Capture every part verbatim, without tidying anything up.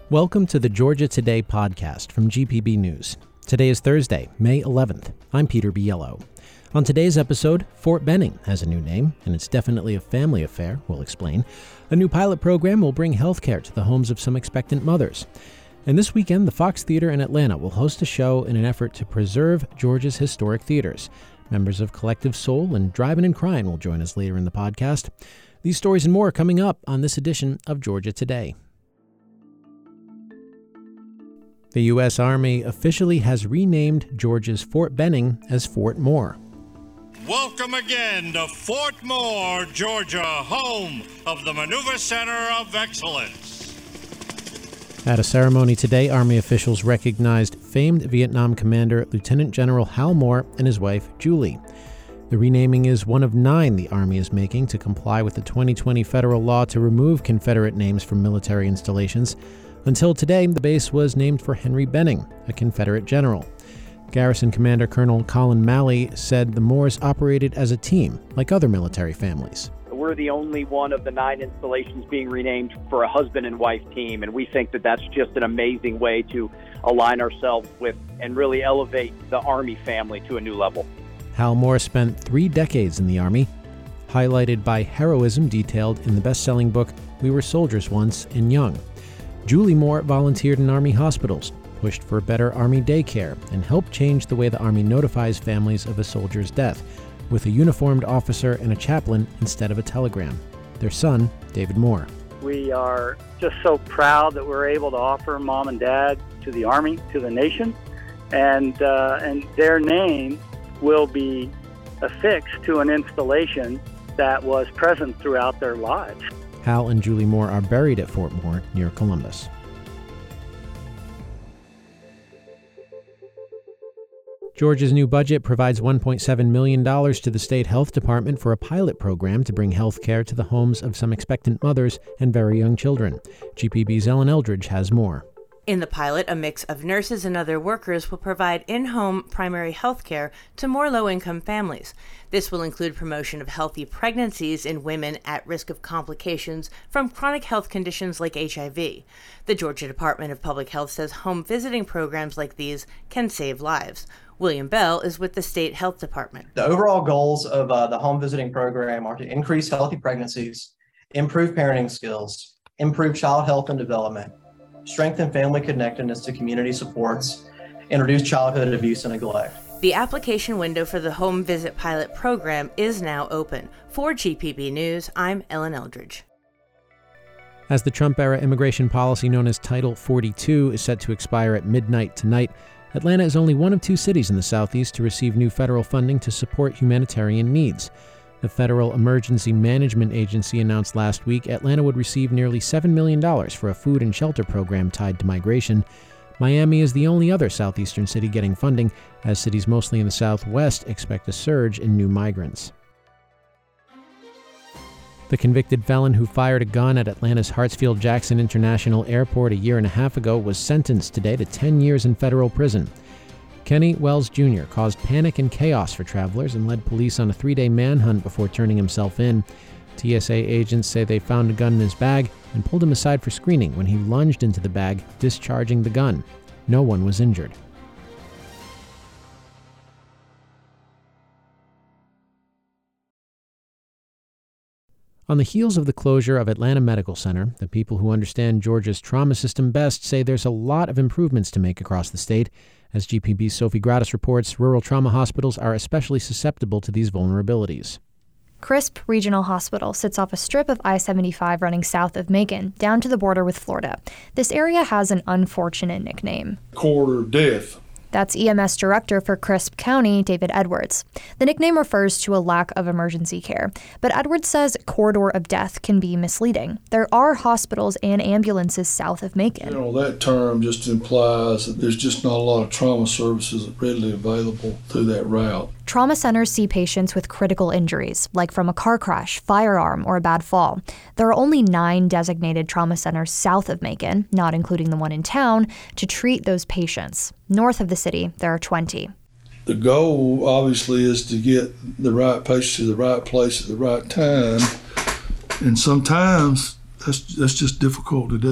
Welcome to the Georgia Today podcast from G P B News. Today is Thursday, May eleventh. I'm Peter Biello. On today's episode, Fort Benning has a new name, and it's definitely a family affair, we'll explain. A new pilot program will bring health care to the homes of some expectant mothers. And this weekend, the Fox Theater in Atlanta will host a show in an effort to preserve Georgia's historic theaters. Members of Collective Soul and Drivin' and Cryin' will join us later in the podcast. These stories and more coming up on this edition of Georgia Today. The U S Army officially has renamed Georgia's Fort Benning as Fort Moore. Welcome again to Fort Moore, Georgia, home of the Maneuver Center of Excellence. At a ceremony today, Army officials recognized famed Vietnam commander Lieutenant General Hal Moore and his wife, Julie. The renaming is one of nine the Army is making to comply with the twenty twenty federal law to remove Confederate names from military installations. Until today, the base was named for Henry Benning, a Confederate general. Garrison Commander Colonel Colin Malley said the Moores operated as a team, like other military families. We're the only one of the nine installations being renamed for a husband and wife team, and we think that that's just an amazing way to align ourselves with and really elevate the Army family to a new level. Hal Moore spent three decades in the Army, highlighted by heroism detailed in the best-selling book We Were Soldiers Once and Young. Julie Moore volunteered in Army hospitals, pushed for better Army daycare, and helped change the way the Army notifies families of a soldier's death, with a uniformed officer and a chaplain instead of a telegram. Their son, David Moore. We are just so proud that we're able to offer mom and dad to the Army, to the nation, and uh, and their name will be affixed to an installation that was present throughout their lives. Hal and Julie Moore are buried at Fort Moore near Columbus. Georgia's new budget provides one point seven million dollars to the state health department for a pilot program to bring health care to the homes of some expectant mothers and very young children. G P B's Ellen Eldridge has more. In the pilot, a mix of nurses and other workers will provide in-home primary health care to more low-income families. This will include promotion of healthy pregnancies in women at risk of complications from chronic health conditions like H I V. The Georgia Department of Public Health says home visiting programs like these can save lives. William Bell is with the State Health Department. The overall goals of uh, the home visiting program are to increase healthy pregnancies, improve parenting skills, improve child health and development, strengthen family connectedness to community supports, and reduce childhood abuse and neglect. The application window for the Home Visit Pilot program is now open. For G P B News, I'm Ellen Eldridge. As the Trump-era immigration policy known as Title forty-two is set to expire at midnight tonight, Atlanta is only one of two cities in the Southeast to receive new federal funding to support humanitarian needs. The Federal Emergency Management Agency announced last week Atlanta would receive nearly seven million dollars for a food and shelter program tied to migration. Miami is the only other southeastern city getting funding, as cities mostly in the Southwest expect a surge in new migrants. The convicted felon who fired a gun at Atlanta's Hartsfield-Jackson International Airport a year and a half ago was sentenced today to ten years in federal prison. Kenny Wells Junior caused panic and chaos for travelers and led police on a three-day manhunt before turning himself in. T S A agents say they found a gun in his bag and pulled him aside for screening when he lunged into the bag, discharging the gun. No one was injured. On the heels of the closure of Atlanta Medical Center, the people who understand Georgia's trauma system best say there's a lot of improvements to make across the state. As G P B's Sophie Gratis reports, rural trauma hospitals are especially susceptible to these vulnerabilities. Crisp Regional Hospital sits off a strip of I seventy-five running south of Macon, down to the border with Florida. This area has an unfortunate nickname. Corridor of Death. That's E M S Director for Crisp County, David Edwards. The nickname refers to a lack of emergency care, but Edwards says corridor of death can be misleading. There are hospitals and ambulances south of Macon. You know, that term just implies that there's just not a lot of trauma services readily available through that route. Trauma centers see patients with critical injuries, like from a car crash, firearm, or a bad fall. There are only nine designated trauma centers south of Macon, not including the one in town, to treat those patients. North of the city, there are twenty. The goal, obviously, is to get the right patient to the right place at the right time, and sometimes that's, that's just difficult to do.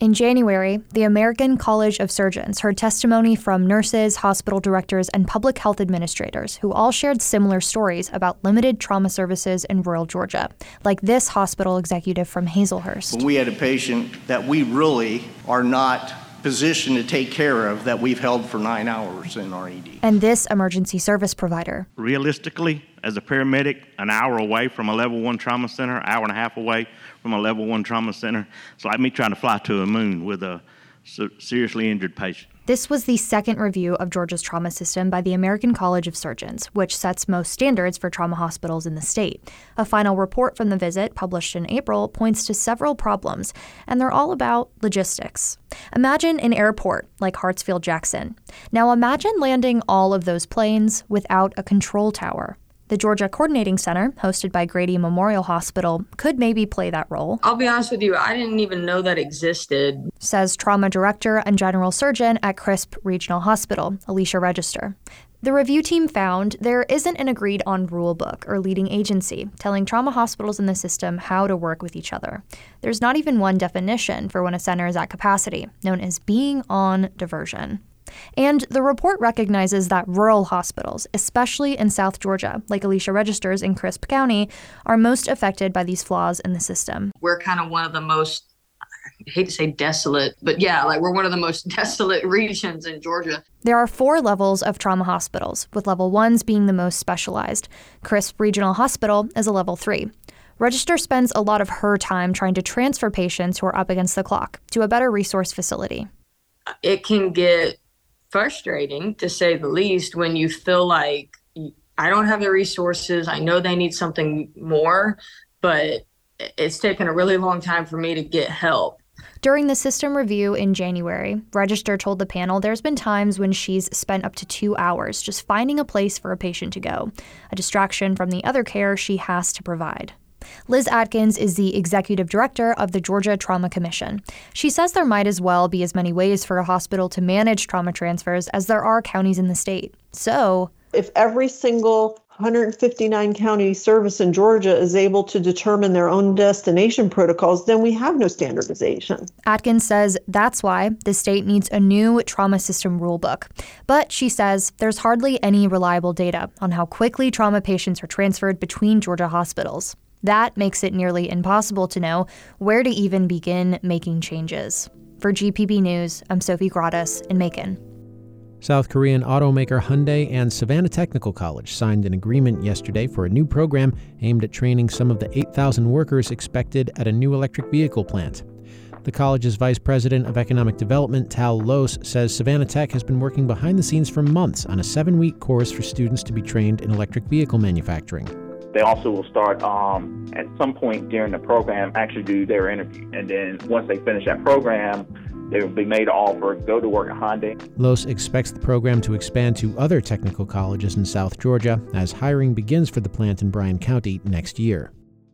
In January, the American College of Surgeons heard testimony from nurses, hospital directors, and public health administrators who all shared similar stories about limited trauma services in rural Georgia, like this hospital executive from Hazelhurst. When we had a patient that we really are not positioned to take care of that we've held for nine hours in our E D. And this emergency service provider. Realistically, as a paramedic, an hour away from a level one trauma center, hour and a half away from a level one trauma center, it's like me trying to fly to a moon with a seriously injured patient. This was the second review of Georgia's trauma system by the American College of Surgeons, which sets most standards for trauma hospitals in the state. A final report from the visit, published in April, points to several problems, and they're all about logistics. Imagine an airport like Hartsfield-Jackson. Now imagine landing all of those planes without a control tower. The Georgia Coordinating Center, hosted by Grady Memorial Hospital, could maybe play that role. I'll be honest with you, I didn't even know that existed, says trauma director and general surgeon at Crisp Regional Hospital, Alicia Register. The review team found there isn't an agreed-on rule book or leading agency telling trauma hospitals in the system how to work with each other. There's not even one definition for when a center is at capacity, known as being on diversion. And the report recognizes that rural hospitals, especially in South Georgia, like Alicia Register's in Crisp County, are most affected by these flaws in the system. We're kind of one of the most, I hate to say desolate, but yeah, like we're one of the most desolate regions in Georgia. There are four levels of trauma hospitals, with level ones being the most specialized. Crisp Regional Hospital is a level three. Register spends a lot of her time trying to transfer patients who are up against the clock to a better resource facility. It can get frustrating, to say the least, when you feel like I don't have the resources. I know they need something more, but it's taken a really long time for me to get help. During the system review in January, Register told the panel there's been times when she's spent up to two hours just finding a place for a patient to go, a distraction from the other care she has to provide. Liz Atkins is the executive director of the Georgia Trauma Commission. She says there might as well be as many ways for a hospital to manage trauma transfers as there are counties in the state. So, if every single one hundred fifty-nine county service in Georgia is able to determine their own destination protocols, then we have no standardization. Atkins says that's why the state needs a new trauma system rulebook. But she says there's hardly any reliable data on how quickly trauma patients are transferred between Georgia hospitals. That makes it nearly impossible to know where to even begin making changes. For G P B News, I'm Sophie Gratis in Macon. South Korean automaker Hyundai and Savannah Technical College signed an agreement yesterday for a new program aimed at training some of the eight thousand workers expected at a new electric vehicle plant. The college's vice president of economic development, Tal Los, says Savannah Tech has been working behind the scenes for months on a seven-week course for students to be trained in electric vehicle manufacturing. They also will start um, at some point during the program, actually do their interview. And then once they finish that program, they will be made an offer, go to work at Hyundai. Los expects the program to expand to other technical colleges in South Georgia as hiring begins for the plant in Bryan County next year.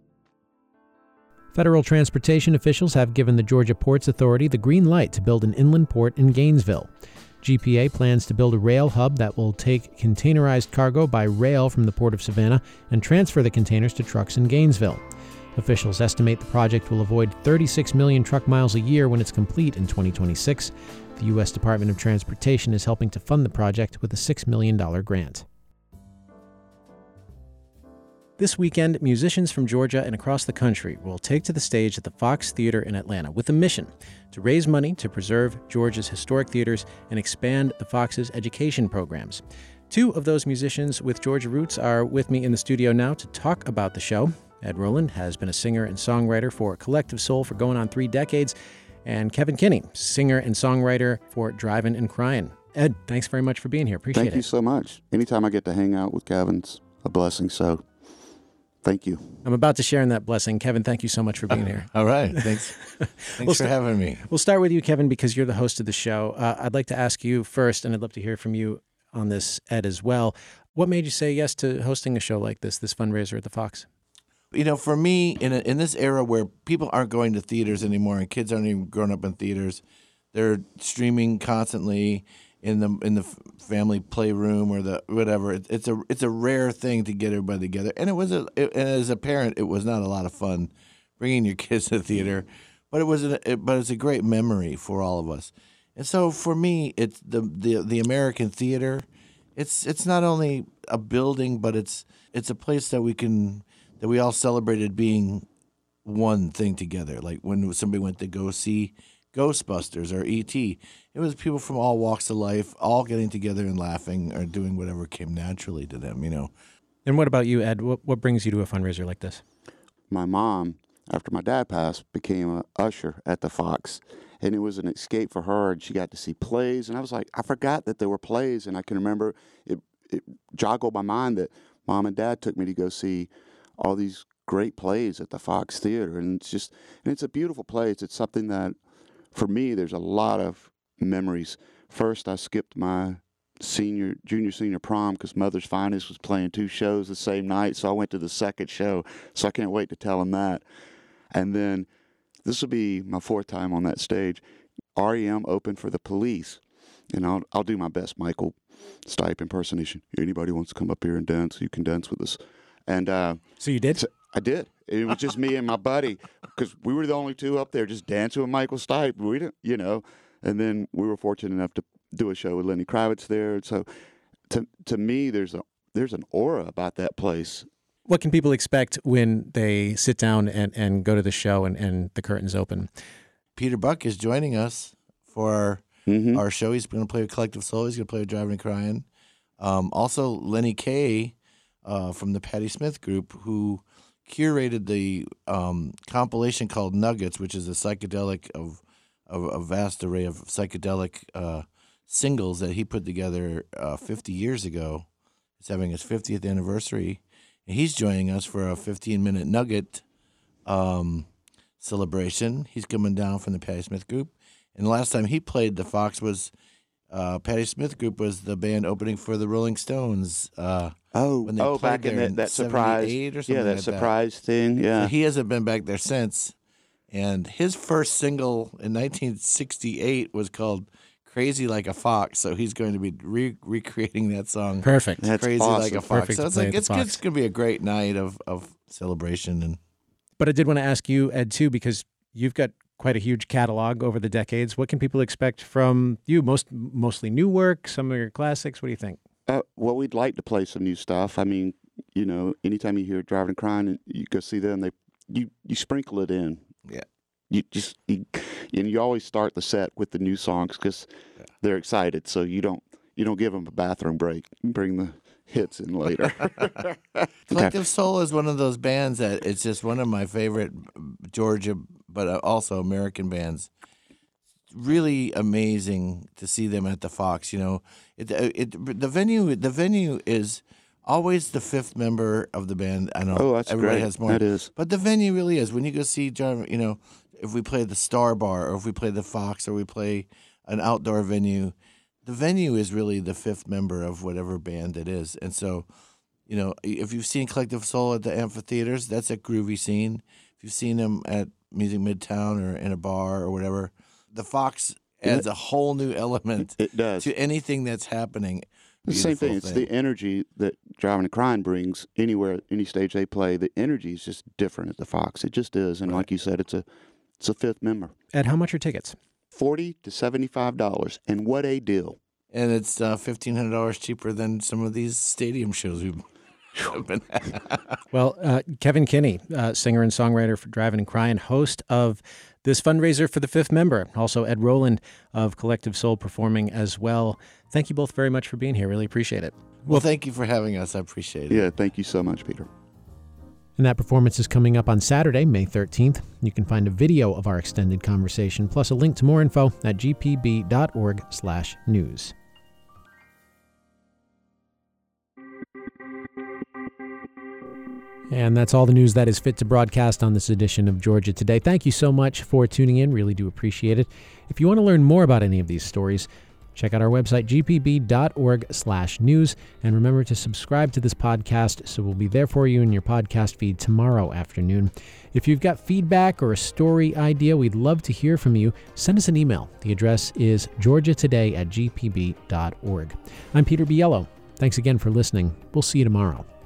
Federal transportation officials have given the Georgia Ports Authority the green light to build an inland port in Gainesville. G P A plans to build a rail hub that will take containerized cargo by rail from the Port of Savannah and transfer the containers to trucks in Gainesville. Officials estimate the project will avoid thirty-six million truck miles a year when it's complete in twenty twenty-six. The U S Department of Transportation is helping to fund the project with a six million dollars grant. This weekend, musicians from Georgia and across the country will take to the stage at the Fox Theater in Atlanta with a mission to raise money to preserve Georgia's historic theaters and expand the Fox's education programs. Two of those musicians with Georgia roots are with me in the studio now to talk about the show. Ed Rowland has been a singer and songwriter for Collective Soul for going on three decades, and Kevin Kinney, singer and songwriter for Drivin' and Cryin'. Ed, thanks very much for being here. Appreciate it. Thank you so much. Anytime I get to hang out with Kevin's a blessing, so thank you. I'm about to share in that blessing. Kevin, thank you so much for being here. All right. Thanks. Thanks we'll for st- having me. We'll start with you, Kevin, because you're the host of the show. Uh, I'd like to ask you first, and I'd love to hear from you on this, Ed, as well. What made you say yes to hosting a show like this, this fundraiser at the Fox? You know, for me, in a, in this era where people aren't going to theaters anymore and kids aren't even growing up in theaters, they're streaming constantly in the in the family playroom or the whatever. It, it's a it's a rare thing to get everybody together, and it was a it, and as a parent, it was not a lot of fun bringing your kids to the theater. but it was an, it, but it's a great memory for all of us. And so for me, it's the the the American Theater. It's it's not only a building, but it's it's a place that we can that we all celebrated being one thing together. Like when somebody went to go see Ghostbusters or E T, it was people from all walks of life, all getting together and laughing or doing whatever came naturally to them, you know. And what about you, Ed? What, what brings you to a fundraiser like this? My mom, after my dad passed, became an usher at the Fox. And it was an escape for her, and she got to see plays. And I was like, I forgot that there were plays, and I can remember it, it joggled my mind that Mom and Dad took me to go see all these great plays at the Fox Theater. And it's just, and it's a beautiful place. It's something that, for me, there's a lot of memories. First, I skipped my senior, junior, senior prom because Mother's Finest was playing two shows the same night, so I went to the second show. So I can't wait to tell them that. And then this will be my fourth time on that stage. R E M opened for the Police, and I'll I'll do my best Michael Stipe impersonation. Anybody wants to come up here and dance, you can dance with us. And uh, so you did? So I did. It was just me and my buddy because we were the only two up there just dancing with Michael Stipe. We didn't, you know. And then we were fortunate enough to do a show with Lenny Kravitz there. And so, to to me, there's a there's an aura about that place. What can people expect when they sit down and, and go to the show and, and the curtains open? Peter Buck is joining us for mm-hmm. our show. He's going to play with Collective Soul. He's going to play with Driving and Crying. Um, also, Lenny Kaye uh, from the Patti Smith Group, who curated the um, compilation called Nuggets, which is a psychedelic of, of a vast array of psychedelic uh, singles that he put together uh, fifty years ago. He's having his fiftieth anniversary. And he's joining us for a fifteen-minute Nugget um, celebration. He's coming down from the Patti Smith Group. And the last time he played the Fox was uh, Patti Smith Group was the band opening for the Rolling Stones. Uh, oh, when they oh, played back in there that, that surprise, or something yeah, that like surprise that. thing. Yeah, so he hasn't been back there since. And his first single in nineteen sixty-eight was called "Crazy Like a Fox," so he's going to be re- recreating that song. Perfect. That's Crazy awesome. Like a Fox. Perfect So it's to play like at it's, the Fox. it's going to be a great night of, of celebration. And But I did want to ask you, Ed, too, because you've got quite a huge catalog over the decades. What can people expect from you? Most mostly new work, some of your classics. What do you think? Uh, well, we'd like to play some new stuff. I mean, you know, anytime you hear Driving and Crying, and you go see them, they you you sprinkle it in. Yeah. You just you, and you always start the set with the new songs because yeah. they're excited. So you don't you don't give them a bathroom break. You bring the hits in later. Collective Soul is one of those bands that it's just one of my favorite Georgia, but also American bands. Really amazing to see them at the Fox. You know, it it the venue the venue is always the fifth member of the band. I know oh, that's everybody great. has more. That is, but the venue really is. When you go see John, you know, if we play the Star Bar or if we play the Fox or we play an outdoor venue, the venue is really the fifth member of whatever band it is. And so, you know, if you've seen Collective Soul at the amphitheaters, that's a groovy scene. If you've seen them at Music Midtown or in a bar or whatever, the Fox adds a whole new element it does. to anything that's happening. The same thing. It's the energy that Driving and Crying brings anywhere, any stage they play. The energy is just different at the Fox. It just is. And right. like you said, it's a it's a fifth member. Ed, how much are tickets? Forty to seventy-five dollars, and what a deal! And it's uh, fifteen hundred dollars cheaper than some of these stadium shows we've been at. Well, uh, Kevin Kinney, uh, singer and songwriter for Driving and Crying, host of this fundraiser for the fifth member. Also, Ed Roland of Collective Soul performing as well. Thank you both very much for being here. Really appreciate it. Well, well thank you for having us. I appreciate it. Yeah, thank you so much, Peter. And that performance is coming up on Saturday, May thirteenth. You can find a video of our extended conversation, plus a link to more info at g p b dot org slash news. And that's all the news that is fit to broadcast on this edition of Georgia Today. Thank you so much for tuning in. Really do appreciate it. If you want to learn more about any of these stories, check out our website, g p b dot org slash news. And remember to subscribe to this podcast so we'll be there for you in your podcast feed tomorrow afternoon. If you've got feedback or a story idea, we'd love to hear from you. Send us an email. The address is georgia today at g p b dot org. I'm Peter Biello. Thanks again for listening. We'll see you tomorrow.